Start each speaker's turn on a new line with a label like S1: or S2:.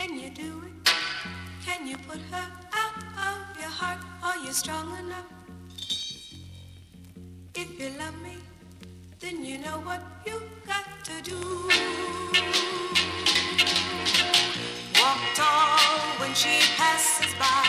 S1: Can you do it? Can you put her out of your heart? Are you strong enough? If you love me, then you know what you got to do. Walk tall when she passes by.